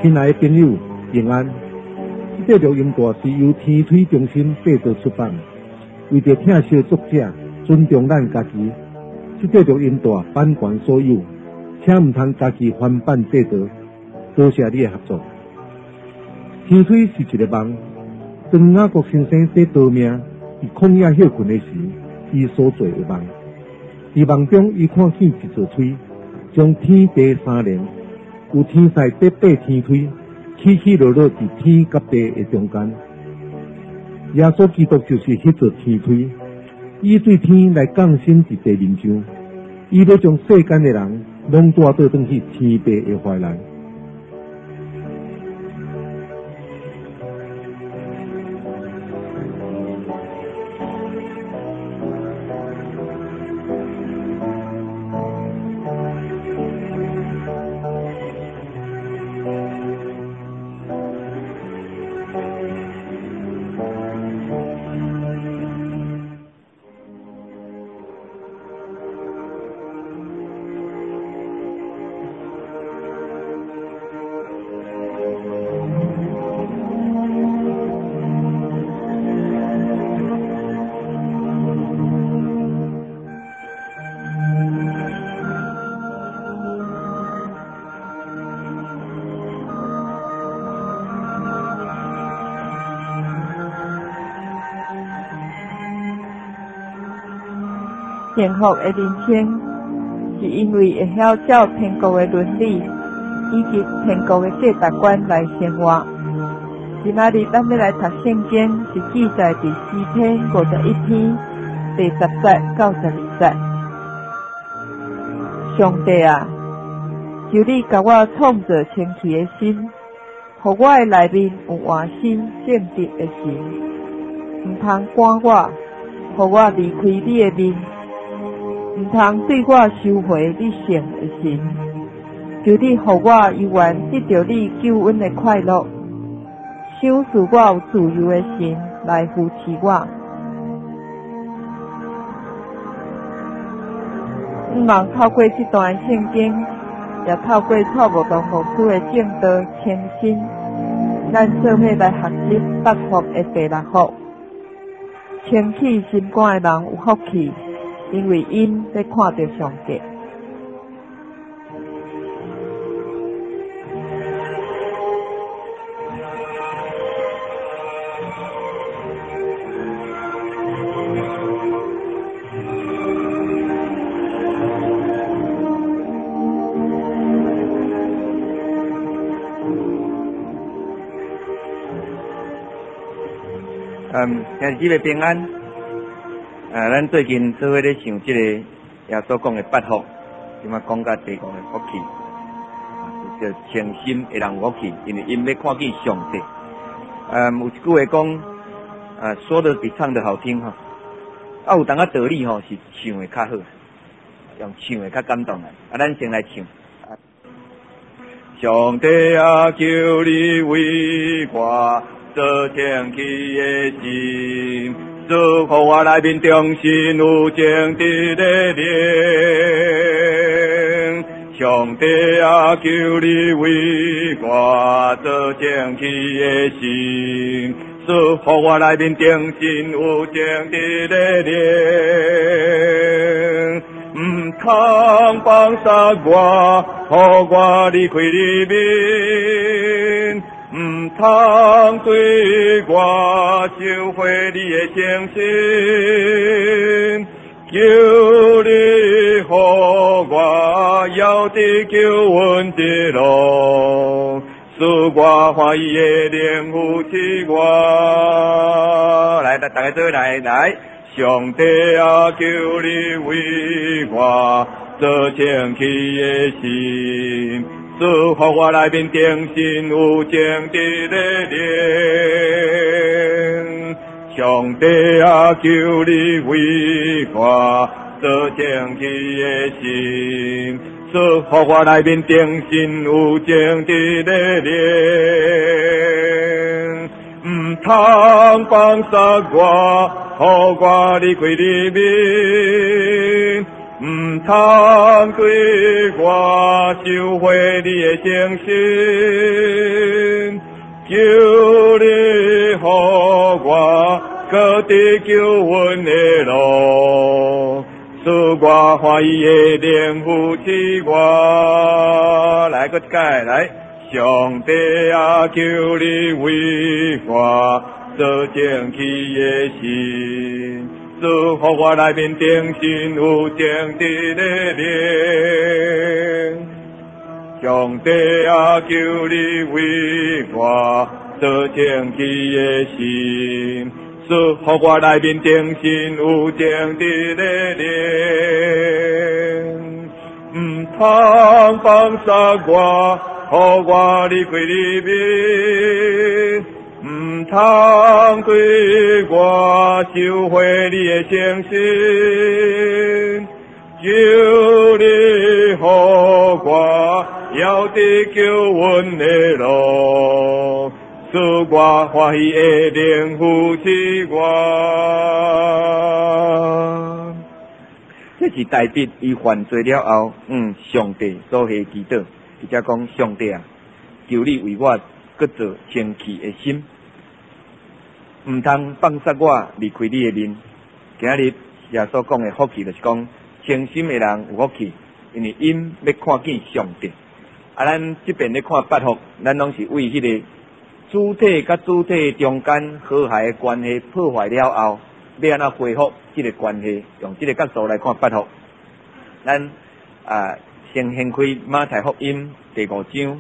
亲爱的朋友，平安！这个录音带是由天推中心制作出版，为着疼惜作者，尊重咱家己。这个录音带版权所有，请唔通家己翻版制作。多谢你的合作。天推是一个梦，当雅各先生在逃命伫旷野休困的时，伊所做的梦。伫梦中，伊看见一座推，将天地三连，有天使在爬天推，起起落落伫天甲地的中间。耶稣基督就是迄座天推，伊对天来降生伫地面上，伊要将世间的人拢带倒转去天父的怀内。 幸福的人生，是因为会晓照天国的伦理以及天国的价值观来生活。今仔日咱要来读圣经，是记载伫诗篇51篇第10节到12节。上帝啊，求你甲我创造清气的心，互我的内面有换心正直的心，毋通赶我，互我离开你的面。毋通对我收回你圣的心，求你互我永远得到你救恩的快乐，赏赐我有自由的心来扶持我。毋茫透过这段圣经，也透过错误同牧师的正道清新，咱做伙来学习八福的第6福。清气心肝的人有福气，因为因在看到上帝。 兄弟姊妹平安。咱最近做伙咧想这个耶稣讲的八福，即马讲到第5个福气，就诚心的人福气，因为因要看见上帝。有一句话讲，说的比唱的好听哈。有当道理吼是唱的较好，用唱的较感动啊。咱先来唱。上帝啊，求你为我做清气的心。祝福我内面中心有正直的灵，上帝啊，求你为我做正气的心，祝福我内面中心有正直的灵，唔通放杀我，互我离开你面。唔通对我收回你的诚心，求你互我遥知救恩的路，使我欢喜的灵扶持我。来，大家做来，上帝啊，求你为我做清气的心。祝福我内面定心有正直的灵，上帝啊，求你为我做正气的心，祝福我内面定心有正直的灵，唔通放杀我，互我离开你面。 通对我收回你的精神，求你予我各地救恩的路，使我欢喜的灵扶持我。来个改来，上帝啊，求你为我做正气的心。祝福我内面定心有正直的灵，上帝啊，求你为我做正气的心，祝福我内面定心有正直的灵，通放杀我，予我离开你面。通对我收回你的精神，求你予我要得救恩的路，使我欢喜的灵扶持我。这是大卫伊犯罪了后，上帝所下祈祷，伊才讲上帝啊，求你为我搁做清气的心。唔通放杀我离开你的面。今日耶稣讲的福气，就是讲清心的人有福气，因为因要看见上帝。咱这边咧看八福，咱拢是为迄个主体甲主体中间和谐的关系破坏了后，要安怎恢复这个关系？用这个角度来看八福。咱先掀开马太福音第5章。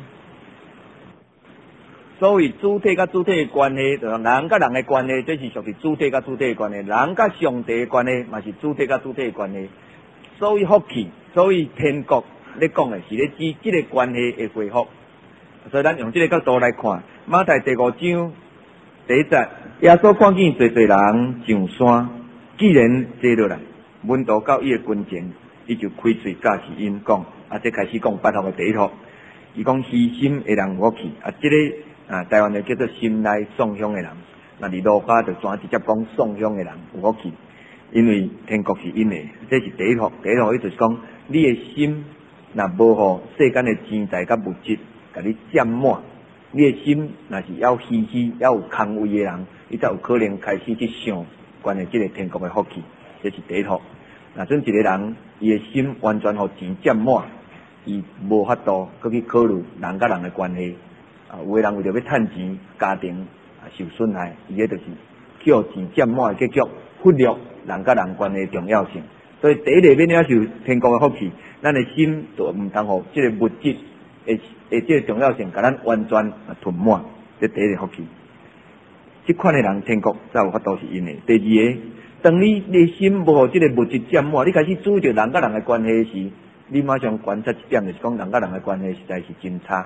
所谓主体甲主体的关系，就是人甲人的关系，这是属于主体甲主体的关系；人甲上帝的关系，嘛是主体甲主体的关系。所以福气，所以天国咧讲的是咧指这个关系的恢复。所以咱用这个角度来看，马太第5章第1节，耶稣看见侪侪人上山，既然坐落来，门徒到伊的跟前，伊就开嘴教示因讲，这开始讲八福的第一福，伊讲虚心的人有福气，这个。台湾的叫做心内送香的人，那伫路加就专直接讲送香的人有福气，因为天国是因的，这是第一福。第一福意思是讲，你的心若无互世间的钱财甲物质甲你占满，你的心若是要虚虚、要有空位的人，你才有可能开始去想关于这个天国的福气，这是第一福。那阵一个人，伊的心完全互钱占满，伊无法度搁去考虑人甲人的关系。有的人为着要趁钱，家庭受损害，伊个就是去互钱占满的结局，忽略人甲人关系的重要性。所以第一个要领受天国的福气，咱的心就唔通互这个物质的这个重要性，甲咱完全吞满。这第一个福气。这款的人天国才有法度是因的。第二个，当你的心无互这个物质占满，你开始注意到人甲人的关系时，你马上观察一点，就是讲人甲人的关系实在是真差。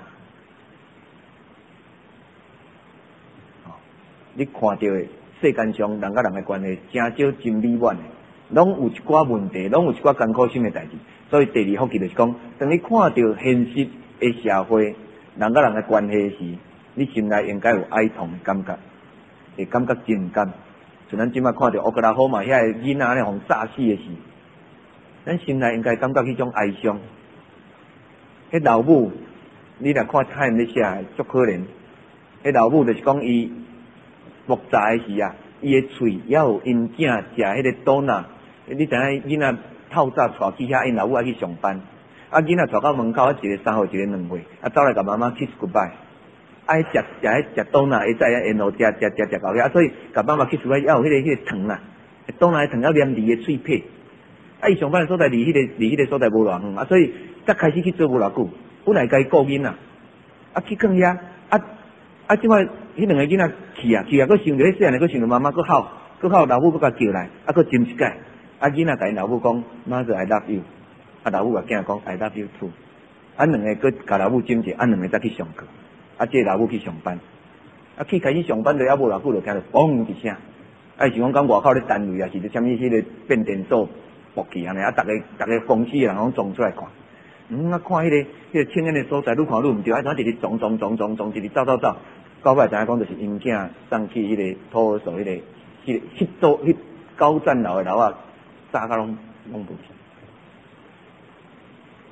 你看到的世间上人甲人的关系真少真美满的，拢有一寡问题，拢有一寡艰苦心的代志。所以第二福气就是讲，当你看到现实的社会人甲人的关系时，你心内应该有哀痛的感觉，会感觉真感。像咱即摆看到乌克兰好嘛，遐个囡仔安尼互炸死的时，咱心内应该感觉迄种哀伤。迄老母，你若看太咧写，足可怜。迄老母就是讲伊。木炸的时啊，伊的喙也有因囝食迄个豆奶。你知影囡仔透早带去遐，因老母爱去上班。囡仔带到门口，一个3岁，一个2岁，走来甲妈妈 kiss goodbye。爱食豆奶，会在沿路食到遐，所以甲妈妈 kiss goodbye，要有迄个糖啊，豆奶糖要黏伫个喙皮。伊上班的所在离迄个所在无偌远，所以才开始去做无偌久。本来该顾囡仔，去囥遐，即摆。迄2个囡仔去啊，佫想着迄细汉佫想着妈妈，佫哭，老母佫甲叫来，佫斟一解。囡仔甲因老母讲，Mother I love you。老母甲囝讲 I love you too。2个佫甲老母斟者，2个再去上课。即个老母去上班，去开始上班就还无偌久，就听到嘣一声。是讲讲外口咧单位啊，是咧啥物迄个变电所爆去安尼，逐个公司的人拢撞出来看。看迄个清烟的所在，愈看愈毋对，怎一直撞，一直走。到尾知影讲，就是因囝送去迄个托儿所，迄高站楼的楼啊，炸甲拢无去。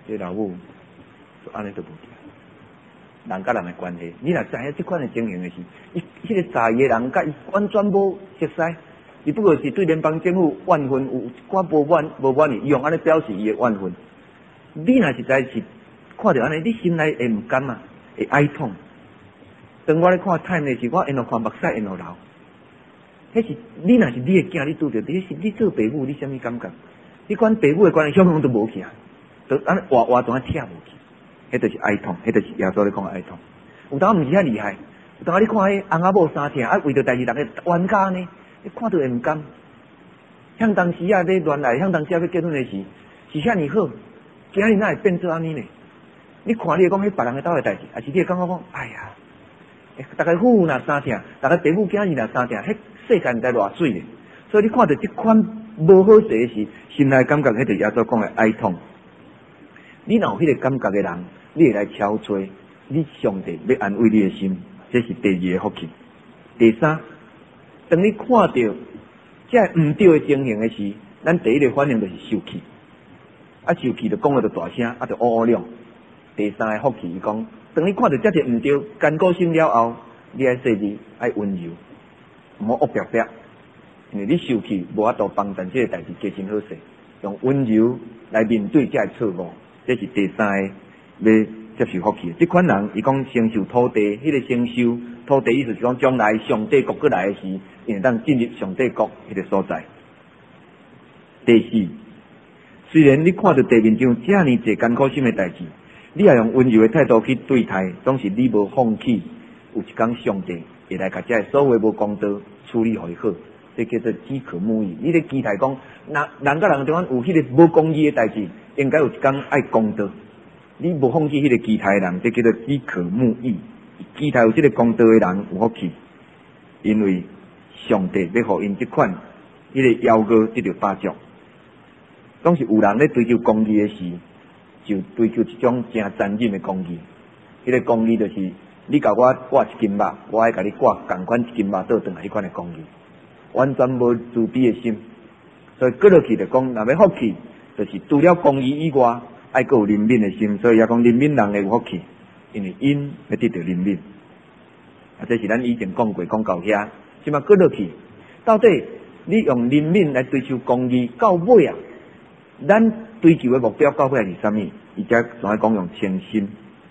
这老母就安尼都无行。人甲人的关系，你若知影即款的情形的是，迄个在意的人甲伊完全无熟悉，伊不过是对联邦政府怨愤，有寡无满意，用安尼表示伊的怨愤。你若实在是看到安尼，你心内会毋甘啊，会哀痛。当我咧看太的时，我因看目屎因流。迄是你若是你的囝，你拄着，迄是你做爸母，你啥物感觉？你管爸母的关系，相当都无去啊，都安尼活断听无去。迄就是哀痛，迄就是耶稣咧讲的哀痛。有当毋是遐厉害，有当你看迄翁仔某三听，为着代志，人个冤家呢，你看到会毋甘。向当时啊，咧乱来，向当时啊，要结婚的时，是遐尼好，今日哪会变做安尼呢？你看，你会讲迄别人的兜的代志，还是你会感觉讲，哎呀，大家夫妇若三听，大家爸母囝儿若三听，迄世界毋知偌水咧。所以你看到即款无好势的时，心内感觉迄就是耶稣讲的哀痛。你若有迄个感觉的人，你会来敲吹，你上帝要安慰你的心，这是第二个福气。第三，当你看到这毋对的情形的时，咱第一个反应就是受气，受气就讲了就大声，就乌乌亮。第三个福气，伊讲，当你看到这个毋对，艰苦心了后，你爱说字，爱温柔，毋好恶白白，因为你受气无法度帮助这个代志加深好势，用温柔来面对这个错误。这是第三个要接受福气。这款人，伊讲承受土地，迄个承受土地意思是讲将来上帝国过来的时，因为当进入上帝国迄个所在。第四，虽然你看到地面上这么侪艰苦心的代志，你也用温柔的态度去对待，总是你无放弃。有一天上帝会来把这所有无公道处理好好，这叫做饥渴慕义。你咧期待讲，人甲人中间有迄个无公义的代志。应该有一天爱公道，你无放弃迄个期待的人，这叫做饥渴慕义。期待有这个公道的人有福气，因为上帝要互因这款迄个要求得到巴掌。当是有人咧追求公义的时，就追求一种真残忍的公义。迄个公义就是你甲我挂一斤肉，我爱甲你挂共款一斤肉倒转来，迄款的公义，完全无自卑的心。所以过落去就讲，若要福气。就是除了公义以外，爱阁有怜悯的心，所以也讲怜悯人的有福气，因为因要得到怜悯。这是咱以前讲过，讲到遐，即马过落去，到底你用怜悯来追求公义，到尾啊，咱追求的目标到尾是啥物？而且仲爱讲用诚心，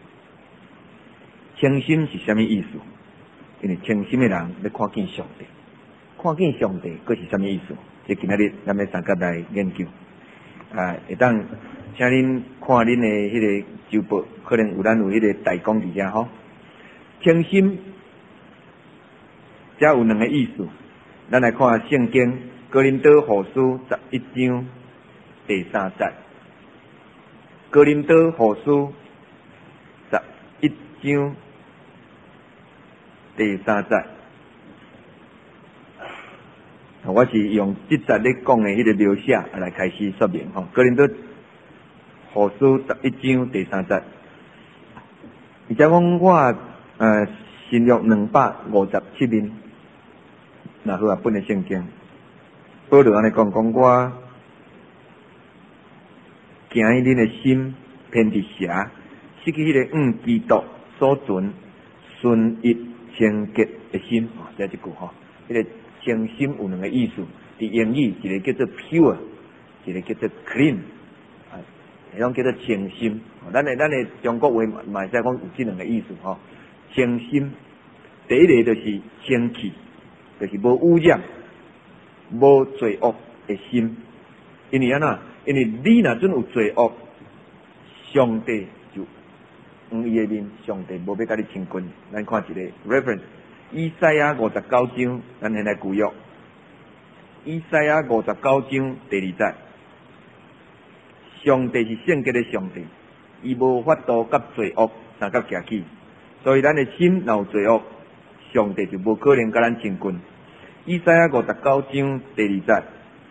诚心是啥物意思？因为诚心的人要看见上帝，看见上帝，佫是啥物意思？这今仔日咱要三甲来研究。会当请恁看恁的迄个周报，可能咱有迄个大纲伫遮吼。诚心，遮有两个意思。咱来看圣经《哥林多后书》11章第3节，《哥林多后书》11章第3节。我是用这节咧讲的迄个描写来开始说明吼。哥林多后书11章第3节，而且讲我新约257面，那好啊，本的圣经，保罗安尼讲我惊伊恁的心偏伫邪，失去迄个基督所存纯一清洁的心，这一句吼，迄个。诚心有两个意思，伫英语一个叫做 pure， 一个叫做 clean， 迄种叫做诚心。咱的中国话嘛会使讲有这两个意思吼。诚心，第一个就是清气，就是无污染、无罪恶的心。因为安怎？因为你若准有罪恶，上帝就伊的面，上帝无要甲你亲近。咱看一个 reference。以赛亚59章，咱现在旧约。以赛亚59章第2节，上帝是圣洁的上帝，伊无法度甲罪恶相甲徛起，所以咱的心若有罪恶，上帝就无可能甲咱亲近。以赛亚59章第2节，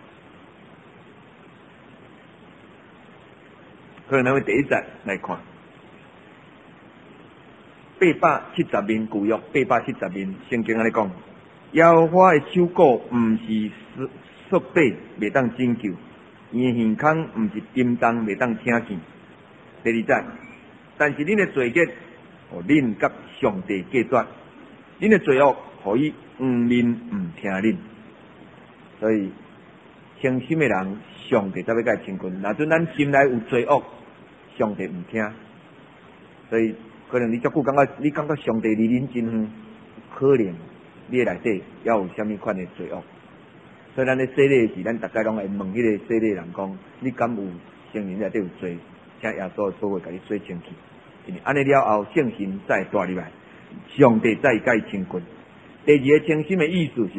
可能咱用第1节来看。870面旧约，870面圣经安尼讲，耶和华的手骨毋是缩背，袂当拯救；伊的耳孔毋是震动，袂当听见。 第二节，但是恁的罪孽，互恁甲上帝隔绝，恁的罪恶，互伊黄面毋听恁。所以诚心的人，上帝才要甲伊亲近。若准咱心内有罪恶，上帝毋听。所以可能你足久感觉，你感觉上帝离恁真远，可能你的内底也有啥物款的罪恶。所以咱咧洗礼时，咱大家拢会问迄个洗礼人讲：你敢有承认内底有罪？请耶稣所会甲你洗清去。因为安尼了后，圣神才会带入来，上帝才会甲伊亲近。第二个诚心的意思是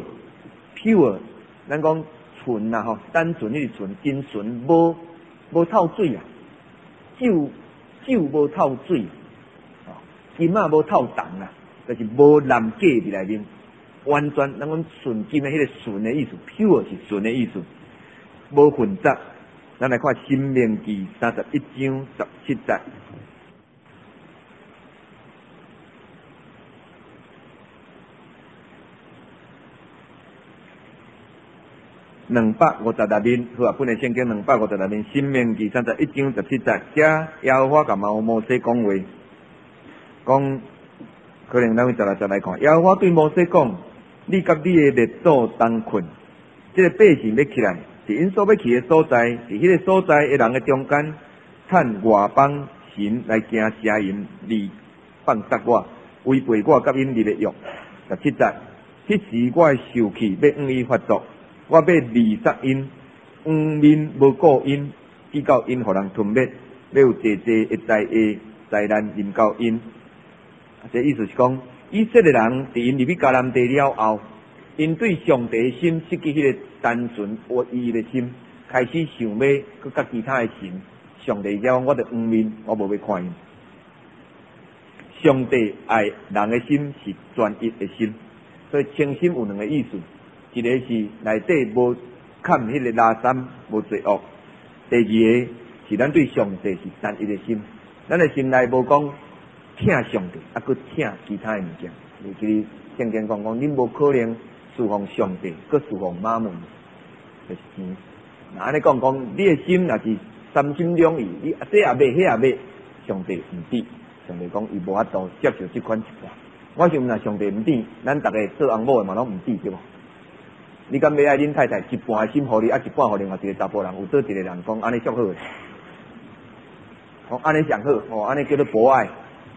pure， 咱讲纯啦吼，单纯迄个纯，真纯，无透水啊，酒无透水，金啊无透重啊，就是无蓝假伫内面。完全，咱讲纯金的迄个纯的意思 ，pure 是纯的意思，无混杂。咱来看《申命记》31章17节，256面，好啊，本来圣经256面，《申命记》31章17节，遮耶和华甲摩西讲话，讲可能咱会再来看，耶和华对摩西讲。你甲你的列祖同困，这个百姓要起来，是因所要去的所在，是迄个所在的人的中间，趁外邦神来行邪淫，离放杀我，违背我甲因立的约。17节，迄时我的受气要向伊发作，我要离杀因，黄面无顾因，直到因互人吞灭，要有济济的灾难临到因。这意思是讲。以色列人伫因入去迦南地了后，因对上帝的心失去迄个单纯唯一的心，开始想要去甲其他的神。上帝讲我的黄面，我无要看因。上帝爱人的心是专一的心，所以诚心有两个意思，一个是内底无看迄个拉三无罪恶，第二个是咱对上帝是单一的心，咱的心内无讲。听上帝，佮听其他的物件。尤其圣经讲，恁无可能侍奉上帝，佮侍奉马门，就是钱。那安尼讲，你的心若是三心两意，你这也买，迄也买，上帝唔知。上帝讲，伊无法度接受这款一半。我想若上帝唔知，咱大家做翁某的嘛拢唔知对无？你敢要爱恁太太一半的心互你，一半互另外一个查甫人？有做一个人讲安尼足好诶，讲安尼上好，安尼叫做博爱。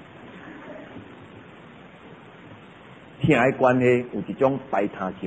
听的关系有一种排他性，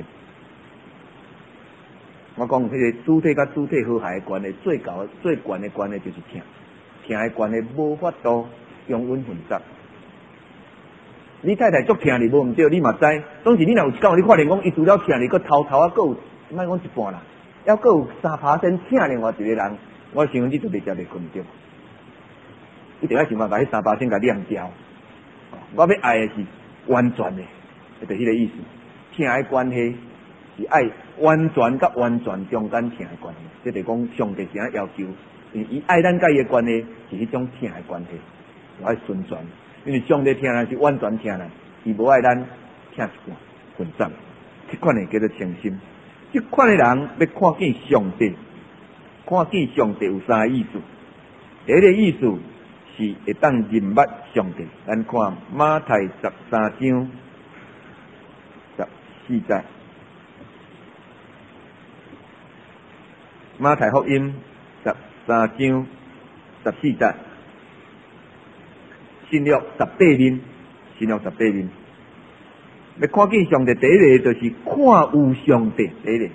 我讲迄个主体甲主体和谐的关系，最悬的关系就是听的关系无法度永远混杂。你太太足听你无毋对，你嘛知，总是你若有一讲，你发现讲伊除了听你，佮偷啊，佮有莫讲一半啦，还佮有3%听另外一个人，我想你就袂食袂困着，一定要想办法迄3%甲晾掉。我要爱的是完全的。就是迄个意思，听的关系是爱完全甲完全中间听的关系，这就是讲上帝怎样要求，因为伊爱咱甲伊的关系是迄种听的关系，我爱顺转，因为上帝听咱是完全听咱，伊无爱咱听一半混杂，这款的叫做诚心。这款的人要看见上帝，看见上帝有三个意思，第一个意思是会当认捌上帝，咱看马太13章。14节，马太福音13章14节，新约18面，要看见上帝第一个就是看有上帝第一个。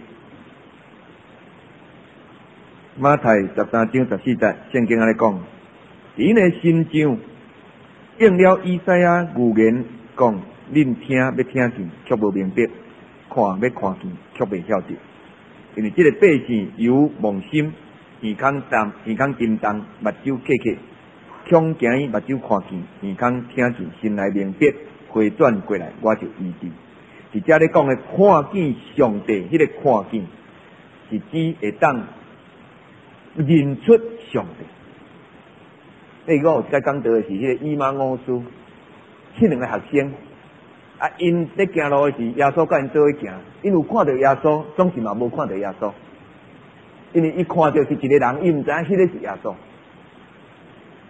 马太13章14节，圣经安尼讲，因的心上应了以赛亚预言讲，恁听要听见，却无明白。看要看见，却袂晓得，因为这个百姓由妄心，耳孔金动，目睭刻刻，恐惊伊目睭看见，耳孔听见，心内明白，回转过来，我就医治。伫遮咧讲的看见上帝，迄个看见是指会当认出上帝。我有一个讲到的是迄个以马忤斯，这两个学生。因咧行路的时，耶稣甲因做伙行，因有看到耶稣，总是嘛无看到耶稣，因为伊看到是一个人，伊毋知影迄个是耶稣。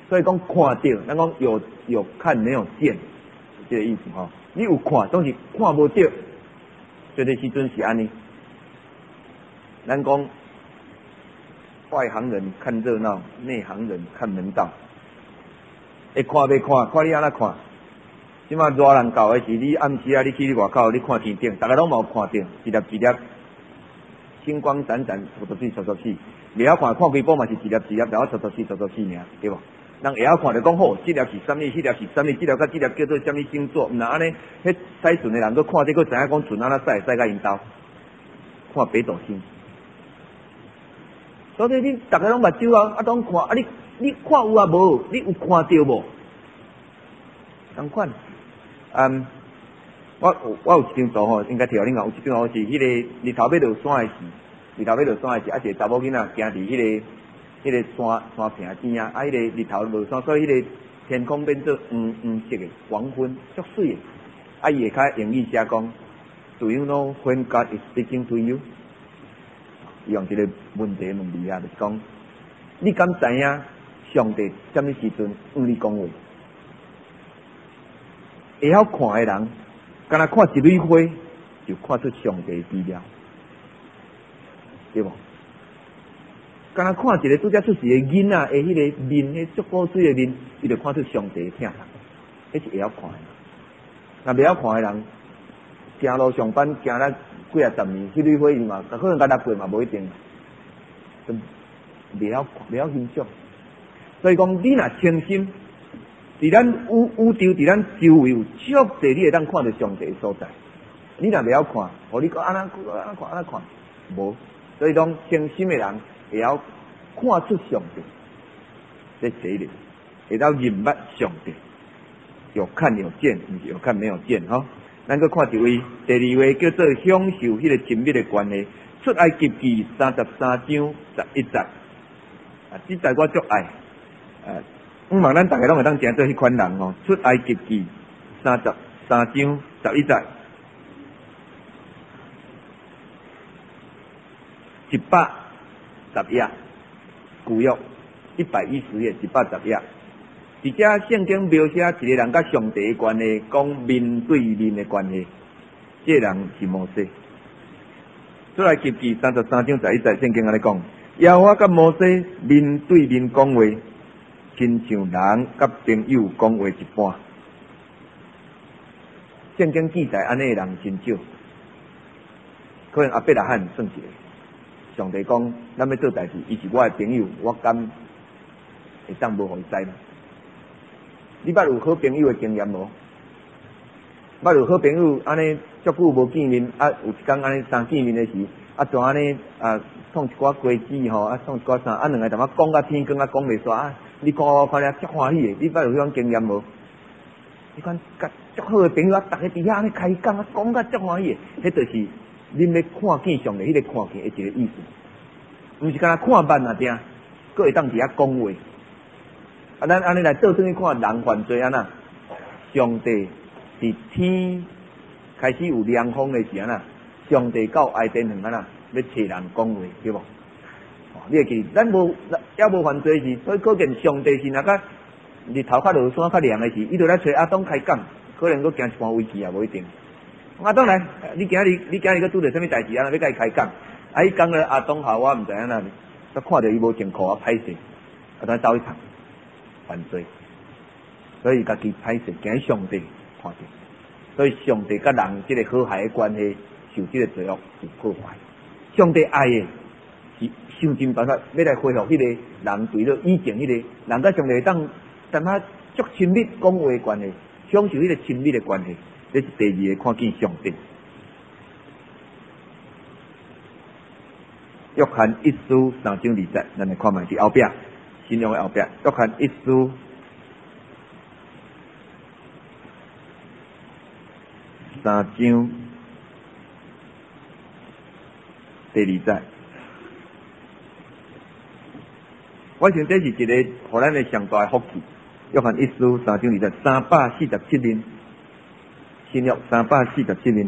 所以讲看到，咱讲有看没有见，这个意思吼。你有看，总是看无到，这个时阵是安尼。咱讲外行人看热闹，内行人看门道。会看袂看，看你安怎看。即马热人到的是你暗时啊，你去外口，你看天顶，大家拢冇看到，一粒一粒星光闪闪，撮，袂晓看几部嘛是一粒一粒，然后撮，尔，对无？人会晓看就讲好，这粒是啥物，迄粒是啥物，这粒甲这粒叫做啥物星座，毋然安尼，迄使船的人佫看这佫知影讲船安怎驶到因兜，看北斗星。所以你大家拢目睭啊，拢看啊，你看有啊无？你有看到无？同款，我有一张图吼，应该条恁讲有一张图是迄个日头要落山的时，啊，一个查某囡仔行伫迄个山坪边啊，迄个日头落山，所以迄个天空变做黄色的黄昏，足水的。啊，伊下骹用语写讲 ，Do you know when God is speaking to you？ 伊用一个问题问你啊，就是讲，你敢知影上帝什么时阵向你讲话？会晓看的人，敢若看一蕊花，就看出上帝资料，对无？敢若看一个拄则出世的囡仔的迄个面，迄足古水的面，伊就看出上帝的疼痛，迄是会晓看的。若袂晓看的人，行路上班行了几啊十年，迄蕊花伊嘛，可能甲六过嘛无一定，袂晓欣赏。所以讲，你若清心。伫咱宇宙，伫咱周围有足侪你会当看到上帝的所在。你若袂晓看，互你讲安怎看，无。所以讲，清心的人会晓看出上帝，这第一点，会当认捌上帝，有看有见，毋是有看没有见吼。咱搁看一位，第二位叫做享受迄个亲密的关系。出埃及记33章11节，啊，这节我足爱，望咱大家拢会当听做迄款人吼。出埃及记33章11节，110页，旧约110页，110页。伫遮圣经描写一个人甲上帝的关系，讲面对面的关系。这个人是摩西。出埃及记33章11节，圣经安尼讲：耶和华甲摩西面对面讲话。亲像人甲朋友讲话一般，圣经记载安尼的人真少，可能阿伯拉罕算一个。上帝讲，咱要做代志，伊是我的朋友，我敢会当无互伊知吗？你捌有好朋友的经验无？捌有好朋友安尼足久无见面，啊，有一天安尼三见面的时，啊，就安尼啊，创一寡规矩吼，啊，创一寡啥，啊，两个淡仔讲到天光啊，讲袂煞啊。你看我看了足欢喜的，你捌有迄种经验无？你看甲足好的朋友啊，逐个伫遐安尼开讲啊，讲甲足欢喜的，迄就是恁要看见上帝迄个看见的一个意思，毋是干那看慢啊定，佫会当伫遐讲话。啊，咱安尼来倒转去看人犯罪安那，上帝伫天开始有凉风的时安那，上帝到爱丁远安那要找人讲话，对无？你会记，咱无也无犯罪时，所以可见上帝是若甲日头较落山较凉的时，伊就来找阿东开讲，可能佫行一盘危机也无一定。阿东来，你今日佫拄着啥物代志啊？要甲伊开讲，啊，伊讲了阿东好，我毋知影哪，才看到伊无穿裤啊，歹势，啊，咱走去谈犯罪，所以家己歹势，惊上帝看见，所以上帝甲人即个和谐的关系受即个罪恶有破坏。上帝爱的是想尽办法要来恢复迄个人对了以前迄个人甲上帝当淡仔足亲密讲话的关系，享受迄个亲密的关系，这是第二个看见上帝。约翰一书3章2节，咱来看卖伫后壁，新约的后壁，约翰一书3章第2节。我想这是一个互咱的上大的福气。约翰一书3章2节，347年，新约347年。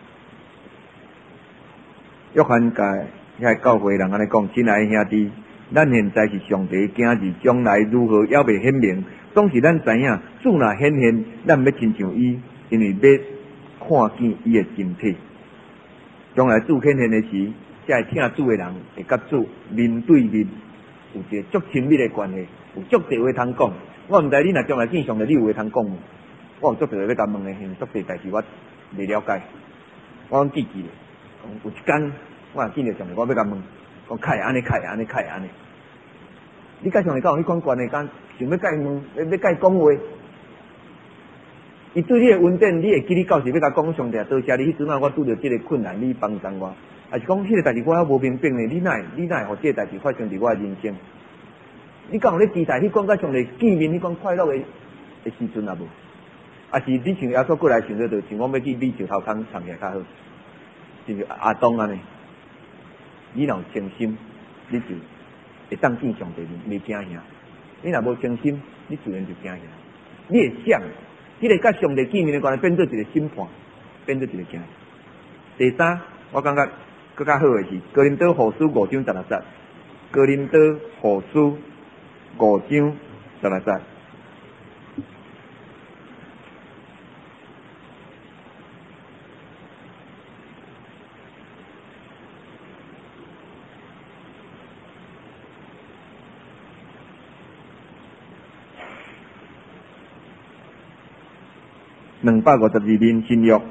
约翰甲遐教会人安尼讲：亲爱的兄弟， 咱现在是上帝的囝儿，将来如何也未显明。总是咱知影，主若显现，咱要亲像伊，因为要看见伊的身体。将来主显现的时，才会听主的人会甲主面对面，有一个足亲密的关系，有足多话通讲。我毋知你若将来见上帝，你有话通讲无？我有足多要甲问的，足多代志我未了解。我讲记记咧，有一天我若见着上帝，我要甲问，讲开安尼，开安尼，开安尼。你甲上帝有迄款关系，敢想要甲伊问，要甲伊讲话？伊对你的稳定，你会记你到时要甲讲上帝多谢你。迄阵啊，我拄着即个困难，你帮助我。还是讲迄个代志我还无明白呢？你哪会互即个代志发生伫我的人生？你敢有咧期待迄款甲上帝见面迄款快乐的时阵啊无？啊是你像耶稣过来想着，就像我要去米石头坑藏起来较好，就是阿东安尼。你若有诚心，你就会当见上帝面，袂惊吓。你若无诚心，你自然就惊吓。你会想，迄个甲上帝见面的关系变做一个审判，变做一个惊。第三，我感觉更较好的是哥林多后书5章16节，哥林多后书5章16节。252面新约，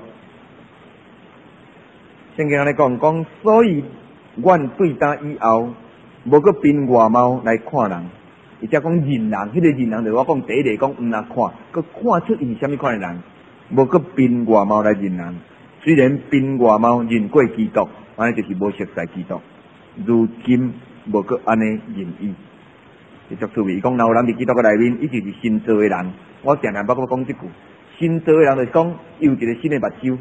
圣经安尼讲，所以阮对答以后，无佮凭外貌来看人，伊则讲认人，迄个认人就是我讲第一个讲，毋若看，佮看出伊是啥物款的人，无佮凭外貌来认人。虽然凭外貌认过基督，安尼就是无熟悉基督，如今无佮安尼认伊。是足趣味，伊讲若有人伫基督嘅内面，伊就是新造的人。我常常捌我讲即句。新造的人就是讲，伊有一个新的目睭，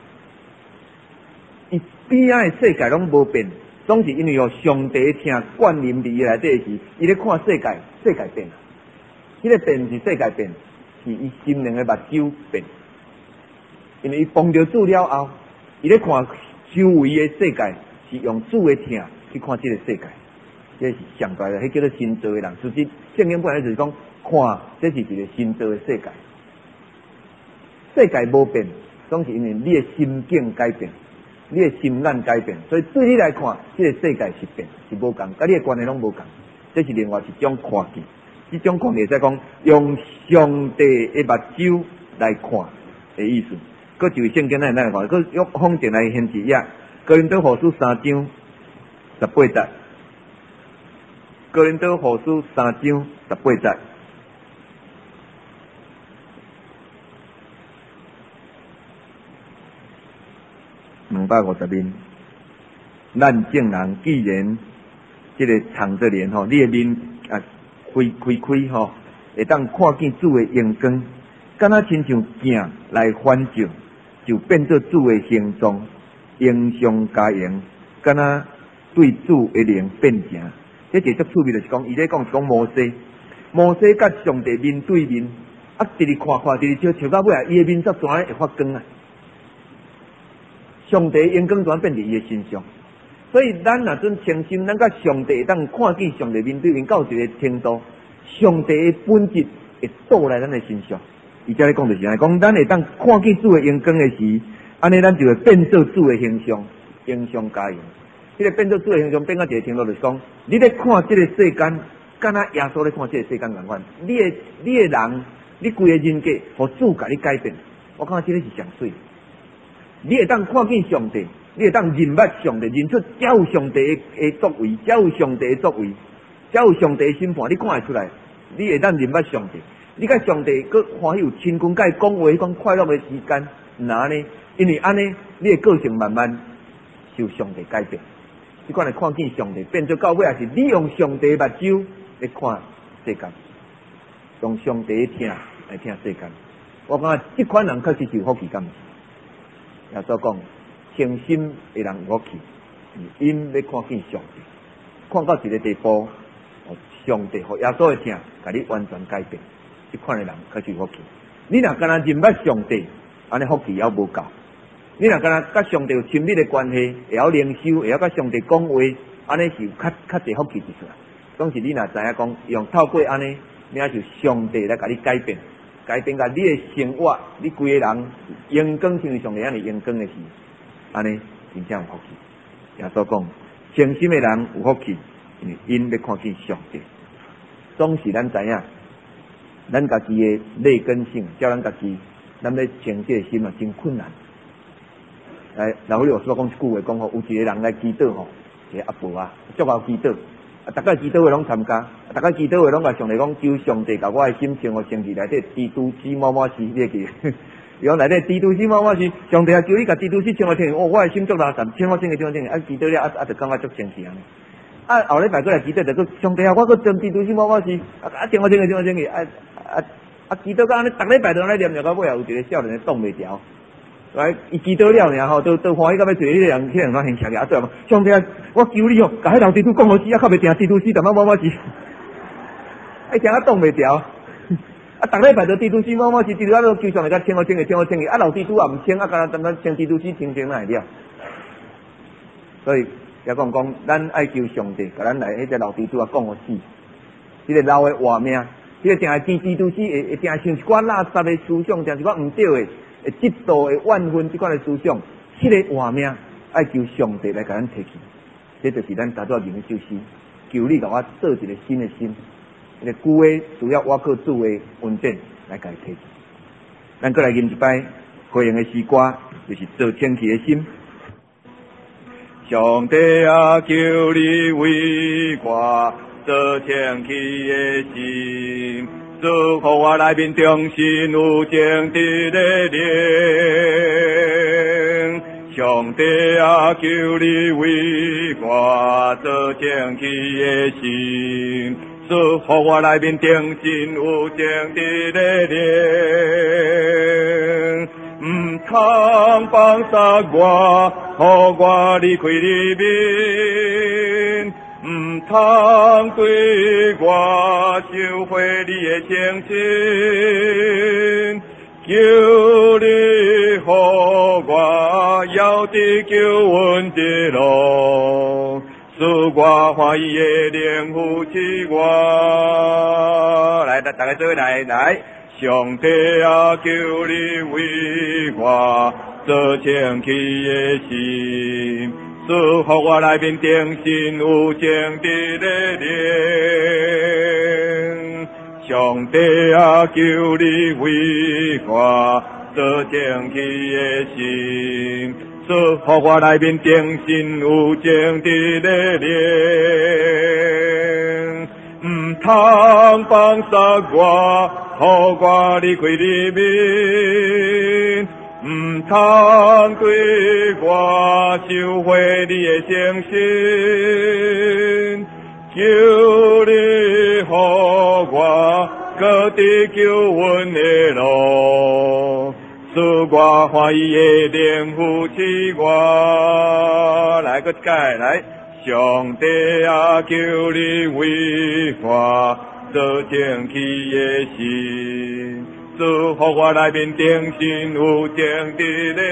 伊边仔的世界拢无变，总是因为上帝听灌淋伫伊内底时，伊咧看世界，世界变。迄个变是世界变，是伊心灵的目睭变。因为伊碰着主了后，伊咧看周围的世界，是用主的听去看这个世界，这是上大的，迄叫做新造的人。实际圣经本来就是讲，看这是一个新造的世界。世界无变，总是因为你的心境改变，你的心眼改变，所以对你来看，这个世界是变，是无共，甲你的关系拢无共。这是另外一种看见，这种看见在讲用上帝的目睭来看的意思。搁一位圣经咱看，搁用方正来显示呀。哥林多后书3章18节，哥林多后书3章18节。250面，咱正人既然这个藏着脸吼，你的面啊开吼，会当看见主的荣光，敢若亲像镜来反照，就变做主的形状，形象加形，敢若对主的灵变成。这个足趣味就是讲，伊咧讲是讲摩西甲上帝面对面，啊，直直看，笑到尾啊，伊的面煞怎会发光啊？上帝阳光转变伫伊的身上，所以咱若准诚心，咱甲上帝当看见上帝面对面到一个程度，上帝的本质会倒来咱的身上。伊才咧讲就是安尼，讲咱会当看见主的阳光的时，安尼咱就会变做主的形象，形象加形。这个变做主的形象变到一个程度，就是讲，你咧看这个世间，敢若耶稣咧看这个世间同款。你的人，你规个人格，互主甲你改变。我感觉这个是上水。你会当看见上帝，你会当认捌上帝，认出只有上帝的作为，只有上帝的作为，只有上帝的审判，你看会出来。你会当认捌上帝，你甲上帝佮欢喜有亲近，甲伊讲话迄种快乐的时间，哪呢？因为安尼，你的个性慢慢受上帝改变。你看来看见上帝，变做到尾也是你用上帝的目睭来看世界，用上帝的听来听世界。我感觉这款人确实是有福气，敢毋是？耶稣讲，诚心的人有福气，因要看见上帝，看到一个地步，上帝和耶稣的听，甲你完全改变。这款的人确实有福气。你若敢若认捌上帝，安尼福气还无够。你若敢若甲上帝有亲密的关系，会晓灵修，会晓甲上帝讲话，安尼是有较侪福气之处。 总是你若知影讲，用透过安尼，你也就上帝来甲你改变甲你的生活，你规个人阳光像上帝安尼阳光的时，安尼真正有福气。耶稣讲，诚心的人有福气，因为因要看见上帝。总是咱知影，咱家己的劣根性，叫咱家己，咱要清这个心啊，真困难。来，老师有说讲一句话，讲吼，有一个人来祈祷吼，一个阿婆啊，足够祈祷，大家祈祷会拢参加，大家祈祷会拢甲上帝讲，求上帝甲我的心生活生气内底蜘蛛丝毛毛丝，你会记？伊讲内底蜘蛛丝毛毛丝，上帝啊，求你甲蜘蛛丝生活生气，我的心足垃圾，生活生气，生活生气，祈祷了，就感觉足生气安尼。后礼拜过来祈祷，就讲上帝啊，我搁种蜘蛛丝毛毛丝，生活生气，生活生气，祈祷到安尼，逐礼拜都安尼念着到尾，有一个少年挡袂牢。来，伊祈祷了尔吼，都欢喜到要做迄个人，迄个人哪现起来，对嘛？上帝啊，我求你哦，甲迄老蜘蛛讲好死，较袂定蜘蛛丝，淡毛毛丝，哎，听挡袂牢。逐礼拜都蜘蛛丝毛毛丝，蜘蛛都求上帝甲清好清气，清好清气，老蜘蛛也毋清，干那清蜘蛛丝清哪会了？所以也讲，咱爱求上帝，甲咱来迄只老蜘蛛啊讲好死，迄个老的活命，迄个定系见蜘蛛丝会定想一寡垃圾的思想，定一寡毋对的。嫉妒的万分这款的思想，迄个活命爱求上帝来甲咱提起，这就是咱家族人的救星。求你甲我做一个新的心，迄个旧的需要我靠主的恩典来甲伊提起。咱过来吟一摆回应的诗歌，就是做清气的心。上帝啊，求你为我做清气的心。祝福我内面中心有正直的灵，上帝啊，求你为我做正气的心。祝福我内面中心有正直的灵，唔通放杀我，互我离开你面。唔通对我收回你的诚心，求你予我遥地救恩的路，使我欢喜的灵扶持我。来，大家做来，上帝啊，求你为我做清气的心。祝福我内面定心有正直的灵，上帝啊，求你为我做正气的心。祝福我内面定心有正直的灵，唔通放杀我，互我离开你面。唔通对我收回你的诚心，求你予我各地救恩的路，使我欢喜的灵扶持我。来个改来，上帝啊，求你为我做正气的心。祝福我内面定心有正直的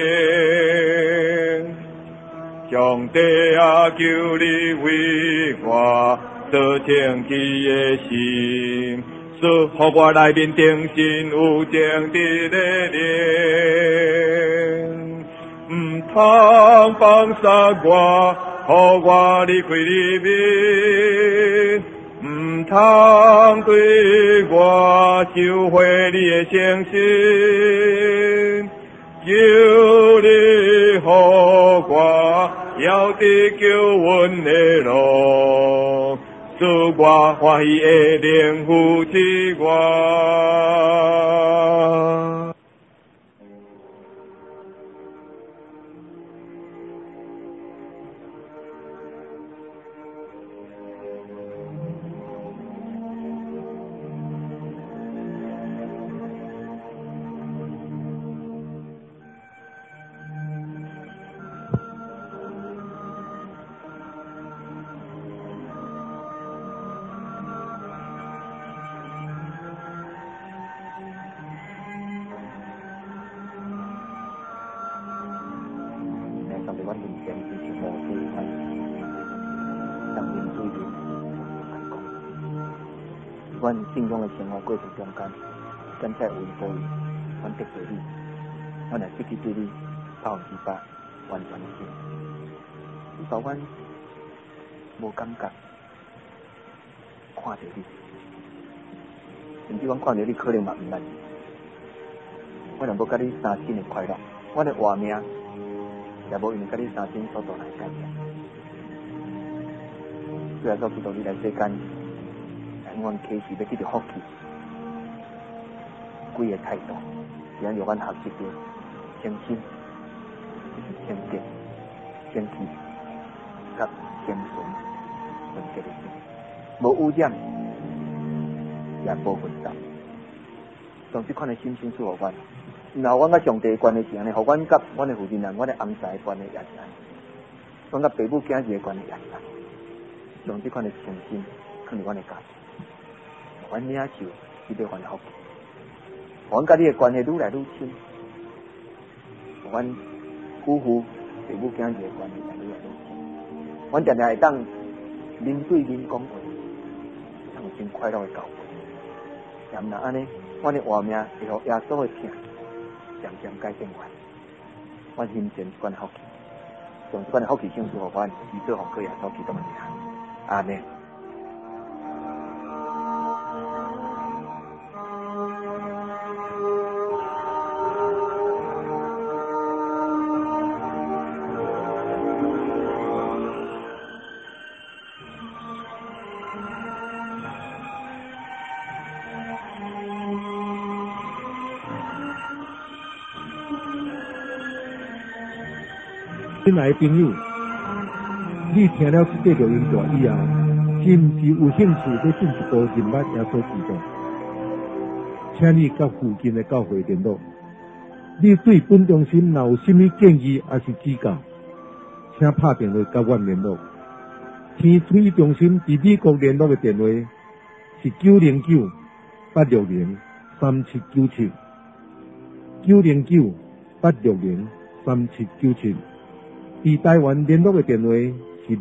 灵，上帝啊，求你为我做正气的心。祝福我内面定心有正直的灵，唔通放杀我，互我离开你面。唔通对我收回你的诚心，求你予我遥地救恩的路，使我欢喜的灵扶持我。 阮信仰的生活过程中间，咱在有保佑，阮得罪你，阮来失去对你100%完全的信。你把阮无感觉看到你，甚至阮看到你可能嘛唔捌你，我若无甲你三亲的快乐，我的活命也无因为甲你三亲所带来改变。主耶稣基督，你来世间，向阮启示要记着福气，几个态度，是按照阮学习着诚心、诚敬、诚气、甲谦顺、纯洁的心，无污染，也无混杂。将这款的心赐予阮。然后阮甲上帝的关系是安尼，互阮甲阮的父亲人、阮的翁婿的关系也是安尼，阮甲爸母囝儿的关系也是安尼。将这款的诚心放入阮的家庭，阮领受伊对阮的福气，阮甲你的关系愈来愈亲，阮夫妇爸母囝儿的关系也愈来愈亲，阮常常会当面对面讲话，当有真快乐的交会。然后安尼，阮的活命会互耶稣的疼渐渐改变阮，阮欣赏这款的福气，将这款的福气赏赐互阮，以做奉靠耶稣基督的名。阿门。 亲爱的朋友，你听了这个录音带以后，是不是有兴趣要进一步认识耶稣基督？请你甲附近的教会联络。你对本中心若有甚么建议还是指教，请拍电话甲阮联络。天推中心伫美国联络的电话是909-860-3797。909-860-3797。伫台湾联络的电话是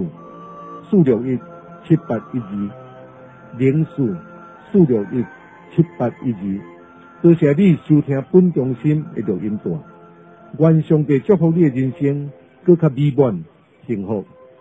04-461-7812，04-461-7812。多谢你收听本中心的录音带，愿上帝祝福你的人生更较美满幸福。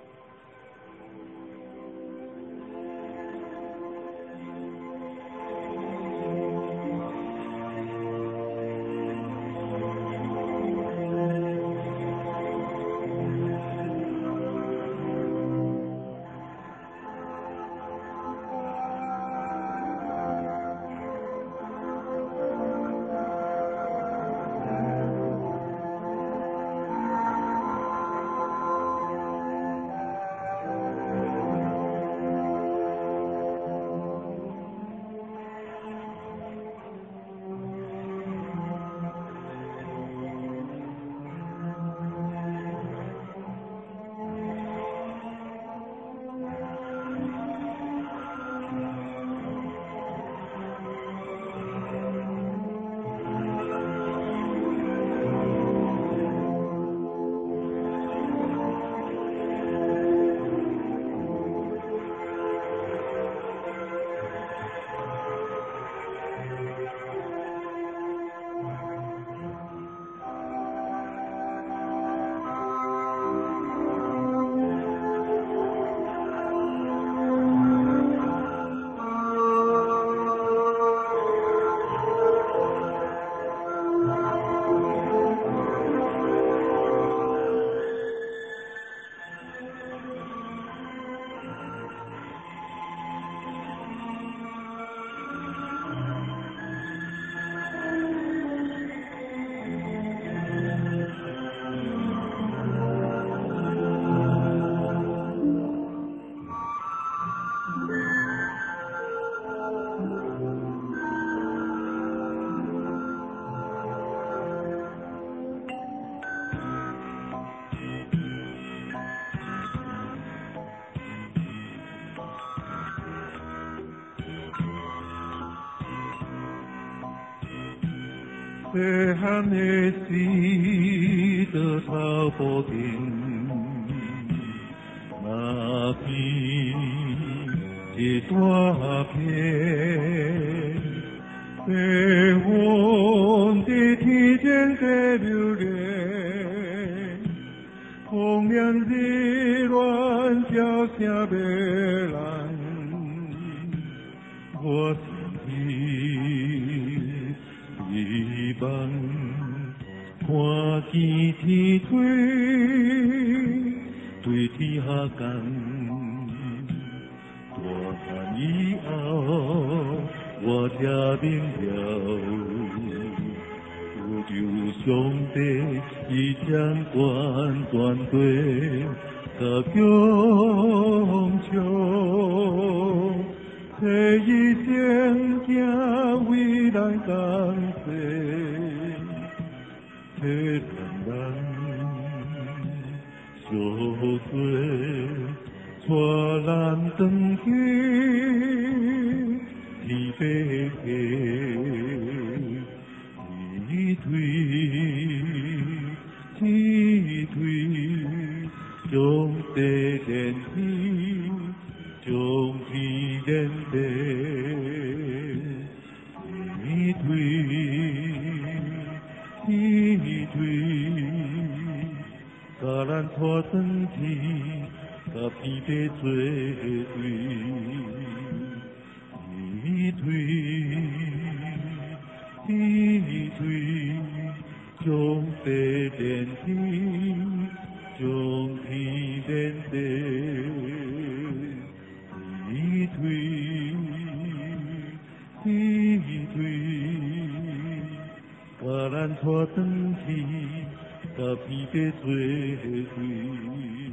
细汉的时，在草坡边，那边一大片，白云在天间在流连，风凉日暖叫声别人，我心希望看见天推，对天下讲。大汉以后，我才明了，求上帝以将关专对甲强求，替伊成行为咱共济，替咱相做。带咱登去天边天推天推，将地连天，将天连地，天推天推，甲咱拖转去。甲天地做对，天推天推，将地连天，将天连地，天推天推，甲咱拖转去，甲天地做对。